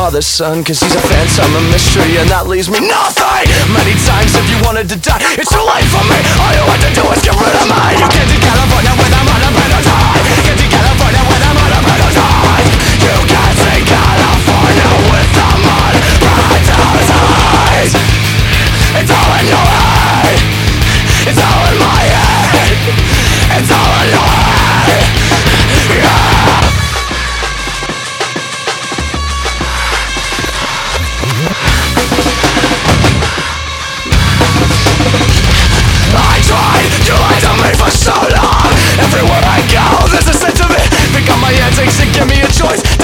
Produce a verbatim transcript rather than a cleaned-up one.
father's son, cause he's a phantom, a mystery, and that leaves me nothing. Many times if you wanted to die, it's too late for me. All you want to do is get rid of me. You get to California when I'm on a better time. Get to California when I'm on a better time. You can't take California with the mud right out his eyes. It's all in your head. It's all in my head. It's all in your head. Yeah. I tried, you lied to me for so long. Everywhere I go, there's a sense of it. Pick up my antics and give me a choice.